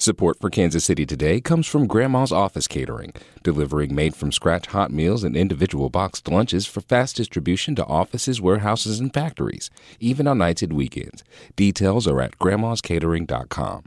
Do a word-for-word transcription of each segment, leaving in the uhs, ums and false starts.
Support for Kansas City Today comes from Grandma's Office Catering, delivering made-from-scratch hot meals and individual boxed lunches for fast distribution to offices, warehouses, and factories, even on nights and weekends. Details are at grandmas catering dot com.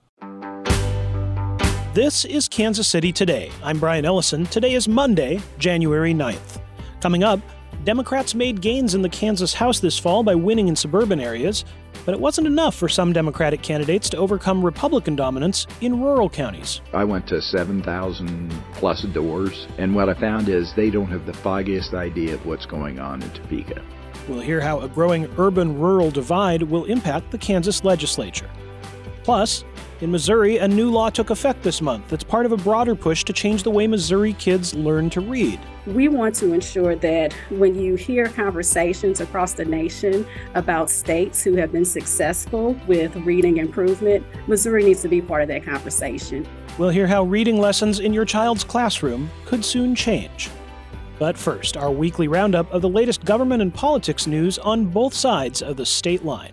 This is Kansas City Today. I'm Brian Ellison. Today is Monday, January ninth. Coming up, Democrats made gains in the Kansas House this fall by winning in suburban areas, but it wasn't enough for some Democratic candidates to overcome Republican dominance in rural counties. I went to seven thousand plus doors, and what I found is they don't have the foggiest idea of what's going on in Topeka. We'll hear how a growing urban-rural divide will impact the Kansas legislature. Plus, in Missouri, a new law took effect this month that's part of a broader push to change the way Missouri kids learn to read. We want to ensure that when you hear conversations across the nation about states who have been successful with reading improvement, Missouri needs to be part of that conversation. We'll hear how reading lessons in your child's classroom could soon change. But first, our weekly roundup of the latest government and politics news on both sides of the state line.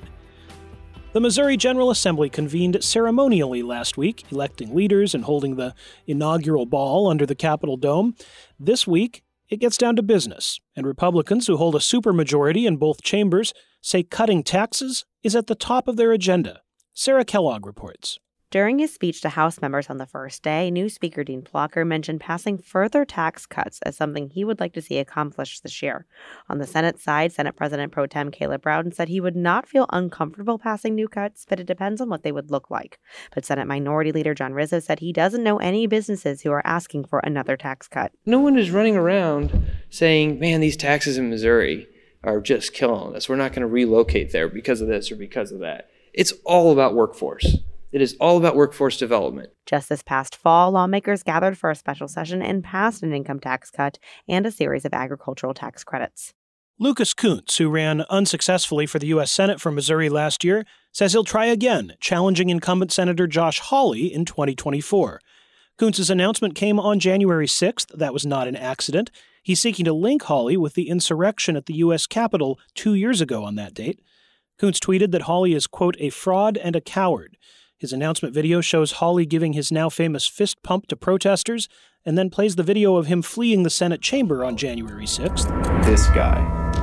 The Missouri General Assembly convened ceremonially last week, electing leaders and holding the inaugural ball under the Capitol dome. This week, it gets down to business, and Republicans who hold a supermajority in both chambers say cutting taxes is at the top of their agenda. Sarah Kellogg reports. During his speech to House members on the first day, new Speaker Dean Plocher mentioned passing further tax cuts as something he would like to see accomplished this year. On the Senate side, Senate President Pro Tem Caleb Brown said he would not feel uncomfortable passing new cuts, but it depends on what they would look like. But Senate Minority Leader John Rizzo said he doesn't know any businesses who are asking for another tax cut. No one is running around saying, man, these taxes in Missouri are just killing us. We're not going to relocate there because of this or because of that. It's all about workforce. It is all about workforce development. Just this past fall, lawmakers gathered for a special session and passed an income tax cut and a series of agricultural tax credits. Lucas Kunce, who ran unsuccessfully for the U S Senate from Missouri last year, says he'll try again, challenging incumbent Senator Josh Hawley in twenty twenty-four. Kunce's announcement came on January sixth. That was not an accident. He's seeking to link Hawley with the insurrection at the U S Capitol two years ago on that date. Kunce tweeted that Hawley is, quote, a fraud and a coward. His announcement video shows Hawley giving his now famous fist pump to protesters and then plays the video of him fleeing the Senate chamber on January sixth. This guy.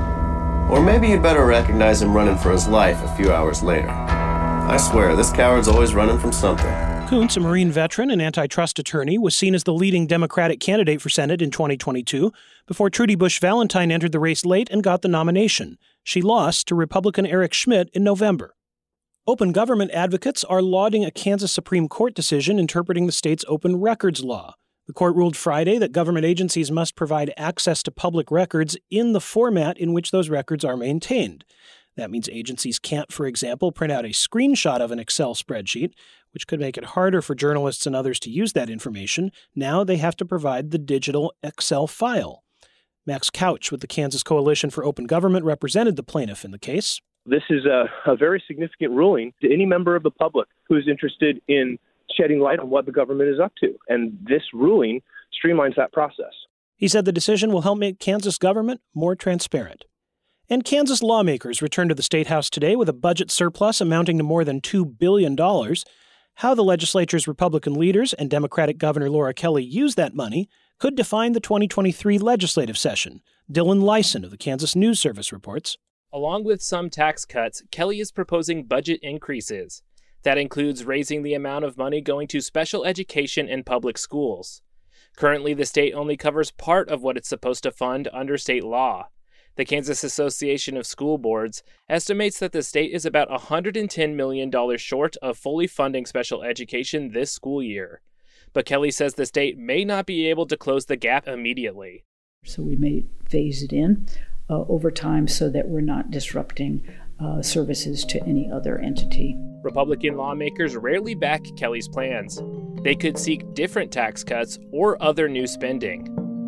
Or maybe you'd better recognize him running for his life a few hours later. I swear, this coward's always running from something. Kunce, a Marine veteran and antitrust attorney, was seen as the leading Democratic candidate for Senate in twenty twenty-two before Trudy Busch Valentine entered the race late and got the nomination. She lost to Republican Eric Schmidt in November. Open government advocates are lauding a Kansas Supreme Court decision interpreting the state's open records law. The court ruled Friday that government agencies must provide access to public records in the format in which those records are maintained. That means agencies can't, for example, print out a screenshot of an Excel spreadsheet, which could make it harder for journalists and others to use that information. Now they have to provide the digital Excel file. Max Couch with the Kansas Coalition for Open Government represented the plaintiff in the case. This is a, a very significant ruling to any member of the public who is interested in shedding light on what the government is up to. And this ruling streamlines that process. He said the decision will help make Kansas government more transparent. And Kansas lawmakers returned to the State House today with a budget surplus amounting to more than two billion dollars. How the legislature's Republican leaders and Democratic Governor Laura Kelly use that money could define the twenty twenty-three legislative session. Dylan Lyson of the Kansas News Service reports. Along with some tax cuts, Kelly is proposing budget increases. That includes raising the amount of money going to special education in public schools. Currently, the state only covers part of what it's supposed to fund under state law. The Kansas Association of School Boards estimates that the state is about one hundred ten million dollars short of fully funding special education this school year. But Kelly says the state may not be able to close the gap immediately. So we may phase it in uh, over time so that we're not disrupting uh, services to any other entity. Republican lawmakers rarely back Kelly's plans. They could seek different tax cuts or other new spending.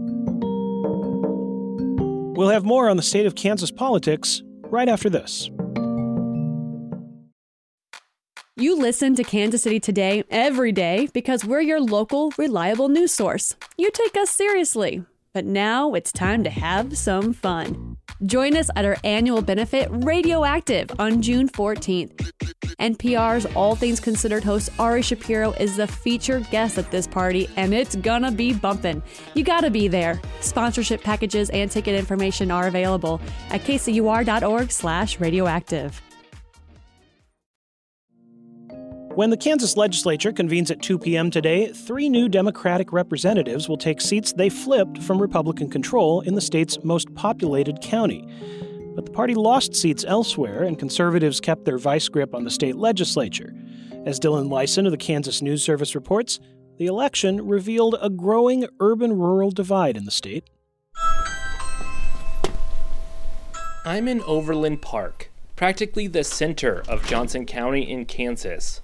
We'll have more on the state of Kansas politics right after this. You listen to Kansas City Today every day because we're your local, reliable news source. You take us seriously. But now it's time to have some fun. Join us at our annual benefit, Radioactive, on June fourteenth. N P R's All Things Considered host Ari Shapiro is the featured guest at this party, and it's gonna be bumpin'. You gotta be there. Sponsorship packages and ticket information are available at k c u r dot org slash radioactive. When the Kansas legislature convenes at two p.m. today, three new Democratic representatives will take seats they flipped from Republican control in the state's most populated county. But the party lost seats elsewhere, and conservatives kept their vice grip on the state legislature. As Dylan Lyson of the Kansas News Service reports, the election revealed a growing urban-rural divide in the state. I'm in Overland Park, practically the center of Johnson County in Kansas.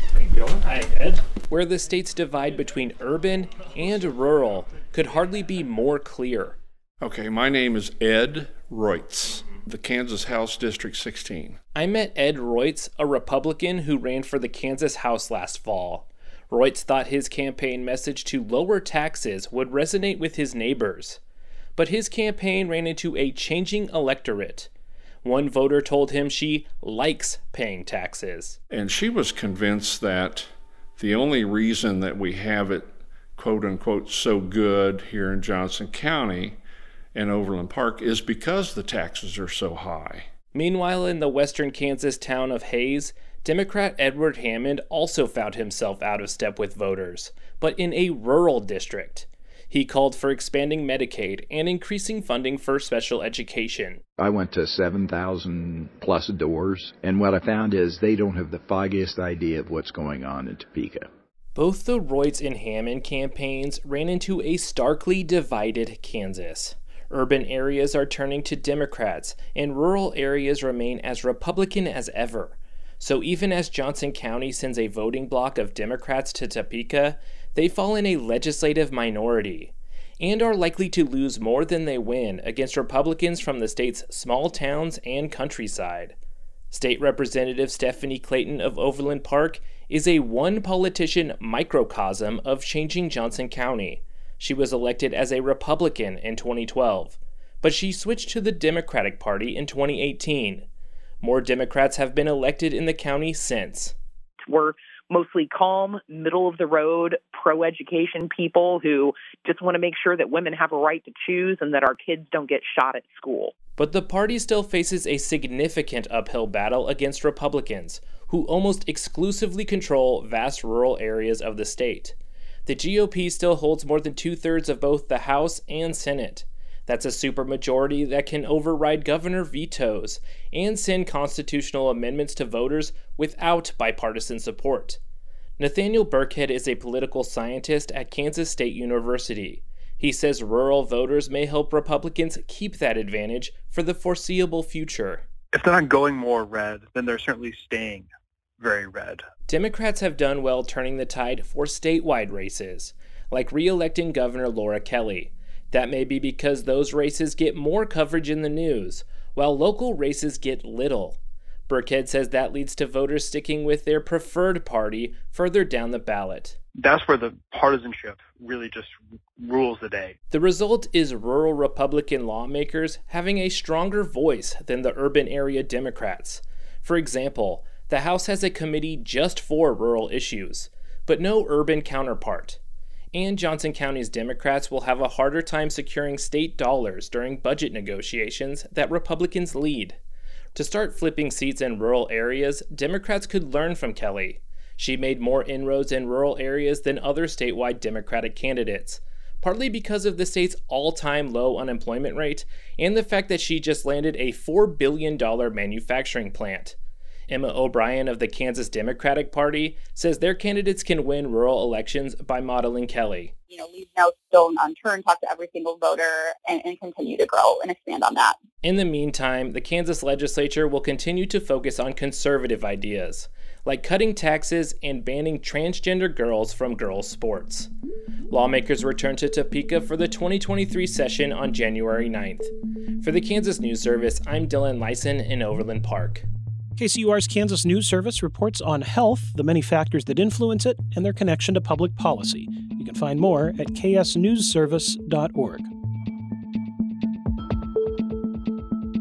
Hi, Ed. Where the state's divide between urban and rural could hardly be more clear. Okay, my name is Ed Roytz, the Kansas House District sixteen. I met Ed Roytz, a Republican who ran for the Kansas House last fall. Roytz thought his campaign message to lower taxes would resonate with his neighbors. But his campaign ran into a changing electorate. One voter told him she likes paying taxes. And she was convinced that the only reason that we have it, quote unquote, so good here in Johnson County and Overland Park is because the taxes are so high. Meanwhile, in the western Kansas town of Hays, Democrat Edward Hammond also found himself out of step with voters, but in a rural district. He called for expanding Medicaid and increasing funding for special education. I went to seven thousand plus doors, and what I found is they don't have the foggiest idea of what's going on in Topeka. Both the Roytz and Hammond campaigns ran into a starkly divided Kansas. Urban areas are turning to Democrats, and rural areas remain as Republican as ever. So even as Johnson County sends a voting bloc of Democrats to Topeka, they fall in a legislative minority, and are likely to lose more than they win against Republicans from the state's small towns and countryside. State Representative Stephanie Clayton of Overland Park is a one-politician microcosm of changing Johnson County. She was elected as a Republican in twenty twelve, but she switched to the Democratic Party in twenty eighteen. More Democrats have been elected in the county since. We're mostly calm, middle-of-the-road, pro-education people who just want to make sure that women have a right to choose and that our kids don't get shot at school. But the party still faces a significant uphill battle against Republicans, who almost exclusively control vast rural areas of the state. The G O P still holds more than two-thirds of both the House and Senate. That's a supermajority that can override governor vetoes and send constitutional amendments to voters without bipartisan support. Nathaniel Burkhead is a political scientist at Kansas State University. He says rural voters may help Republicans keep that advantage for the foreseeable future. If they're not going more red, then they're certainly staying very red. Democrats have done well turning the tide for statewide races, like re-electing Governor Laura Kelly. That may be because those races get more coverage in the news, while local races get little. Burkhead says that leads to voters sticking with their preferred party further down the ballot. That's where the partisanship really just rules the day. The result is rural Republican lawmakers having a stronger voice than the urban area Democrats. For example, the House has a committee just for rural issues, but no urban counterpart. And Johnson County's Democrats will have a harder time securing state dollars during budget negotiations that Republicans lead. To start flipping seats in rural areas, Democrats could learn from Kelly. She made more inroads in rural areas than other statewide Democratic candidates, partly because of the state's all-time low unemployment rate and the fact that she just landed a four billion dollars manufacturing plant. Emma O'Brien of the Kansas Democratic Party says their candidates can win rural elections by modeling Kelly. You know, leave no stone unturned, talk to every single voter, and, and continue to grow and expand on that. In the meantime, the Kansas legislature will continue to focus on conservative ideas, like cutting taxes and banning transgender girls from girls' sports. Lawmakers return to Topeka for the twenty twenty-three session on January ninth. For the Kansas News Service, I'm Dylan Lyson in Overland Park. K C U R's Kansas News Service reports on health, the many factors that influence it, and their connection to public policy. You can find more at k s news service dot org.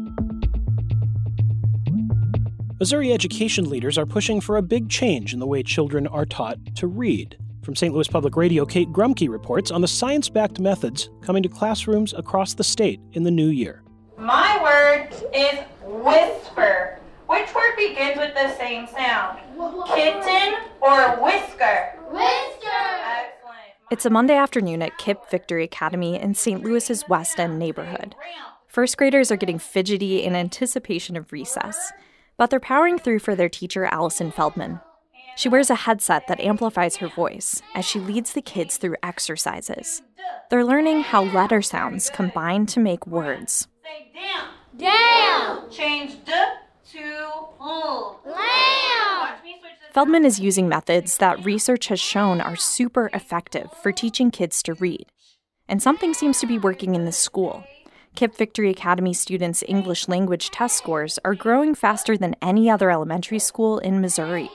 Missouri education leaders are pushing for a big change in the way children are taught to read. From Saint Louis Public Radio, Kate Grumke reports on the science-backed methods coming to classrooms across the state in the new year. My word is whisper. Which word begins with the same sound? Kitten or whisker? Whisker! Excellent. It's a Monday afternoon at Kipp Victory Academy in Saint Louis's West End neighborhood. First graders are getting fidgety in anticipation of recess, but they're powering through for their teacher, Allison Feldman. She wears a headset that amplifies her voice as she leads the kids through exercises. They're learning how letter sounds combine to make words. Say down. Down. Change D to L. Lamb. Feldman is using methods that research has shown are super effective for teaching kids to read. And something seems to be working in this school. Kipp Victory Academy students' English language test scores are growing faster than any other elementary school in Missouri.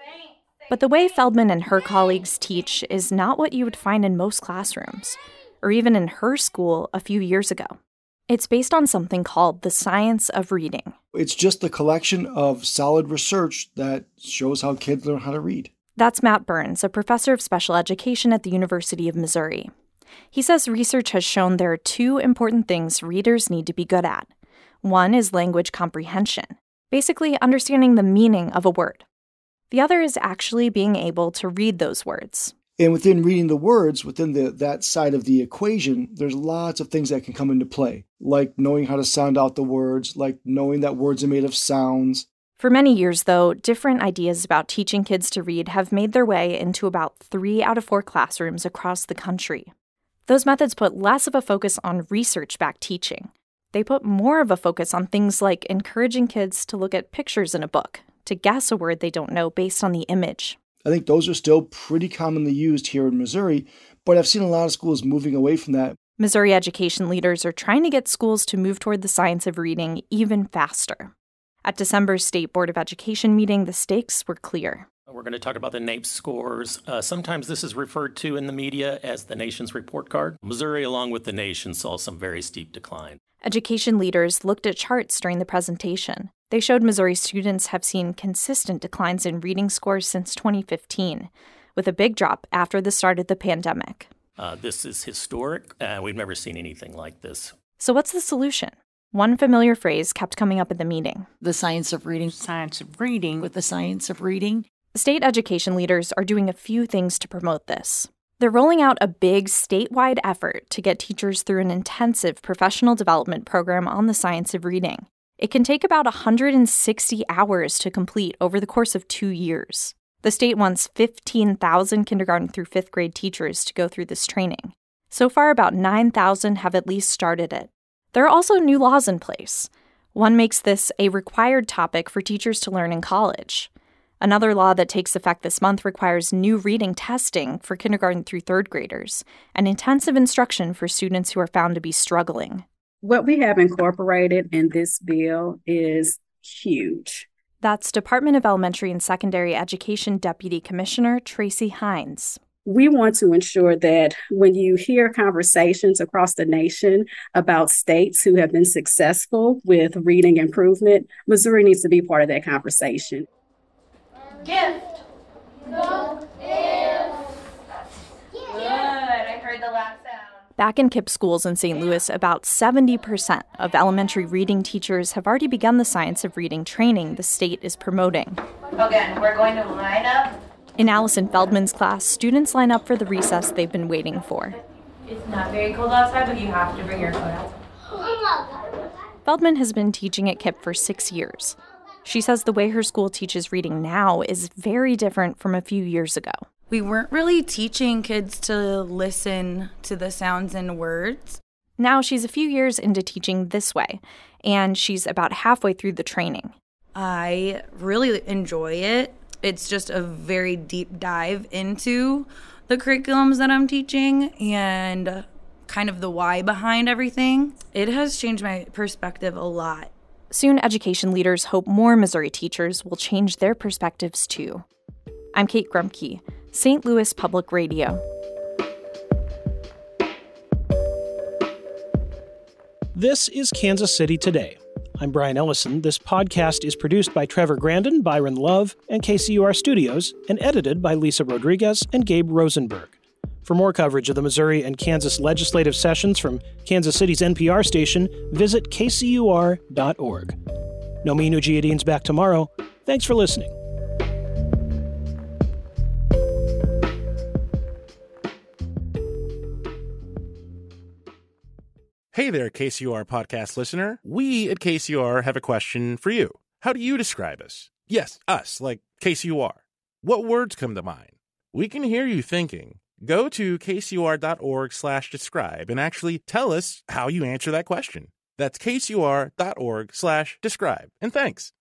But the way Feldman and her colleagues teach is not what you would find in most classrooms, or even in her school a few years ago. It's based on something called the science of reading. It's just a collection of solid research that shows how kids learn how to read. That's Matt Burns, a professor of special education at the University of Missouri. He says research has shown there are two important things readers need to be good at. One is language comprehension, basically understanding the meaning of a word. The other is actually being able to read those words. And within reading the words, within the, that side of the equation, there's lots of things that can come into play, like knowing how to sound out the words, like knowing that words are made of sounds. For many years, though, different ideas about teaching kids to read have made their way into about three out of four classrooms across the country. Those methods put less of a focus on research-backed teaching. They put more of a focus on things like encouraging kids to look at pictures in a book, to guess a word they don't know based on the image. I think those are still pretty commonly used here in Missouri, but I've seen a lot of schools moving away from that. Missouri education leaders are trying to get schools to move toward the science of reading even faster. At December's State Board of Education meeting, the stakes were clear. We're going to talk about the NAEP scores. Uh, sometimes this is referred to in the media as the nation's report card. Missouri, along with the nation, saw some very steep decline. Education leaders looked at charts during the presentation. They showed Missouri students have seen consistent declines in reading scores since twenty fifteen, with a big drop after the start of the pandemic. Uh, this is historic. Uh, we've never seen anything like this. So what's the solution? One familiar phrase kept coming up at the meeting. The science of reading. Science of reading with the science of reading. State education leaders are doing a few things to promote this. They're rolling out a big statewide effort to get teachers through an intensive professional development program on the science of reading. It can take about one hundred sixty hours to complete over the course of two years. The state wants fifteen thousand kindergarten through fifth grade teachers to go through this training. So far, about nine thousand have at least started it. There are also new laws in place. One makes this a required topic for teachers to learn in college. Another law that takes effect this month requires new reading testing for kindergarten through third graders and intensive instruction for students who are found to be struggling. What we have incorporated in this bill is huge. That's Department of Elementary and Secondary Education Deputy Commissioner Tracy Hines. We want to ensure that when you hear conversations across the nation about states who have been successful with reading improvement, Missouri needs to be part of that conversation. Gift. Go gift. Good. I heard the last sound. Back in Kipp schools in Saint Louis, about seventy percent of elementary reading teachers have already begun the science of reading training the state is promoting. Again, we're going to line up. In Allison Feldman's class, students line up for the recess they've been waiting for. It's not very cold outside, but you have to bring your coat out. Feldman has been teaching at Kipp for six years. She says the way her school teaches reading now is very different from a few years ago. We weren't really teaching kids to listen to the sounds and words. Now she's a few years into teaching this way, and she's about halfway through the training. I really enjoy it. It's just a very deep dive into the curriculums that I'm teaching and kind of the why behind everything. It has changed my perspective a lot. Soon, education leaders hope more Missouri teachers will change their perspectives too. I'm Kate Grumke, Saint Louis Public Radio. This is Kansas City Today. I'm Brian Ellison. This podcast is produced by Trevor Grandin, Byron Love, and K C U R Studios, and edited by Lisa Rodriguez and Gabe Rosenberg. For more coverage of the Missouri and Kansas legislative sessions from Kansas City's N P R station, visit k c u r dot org. Nomin Ujiyedine's back tomorrow. Thanks for listening. Hey there, K C U R podcast listener. We at K C U R have a question for you. How do you describe us? Yes, us, like K C U R. What words come to mind? We can hear you thinking. Go to k c u r dot org slash describe and actually tell us how you answer that question. That's k c u r dot org slash describe. And thanks.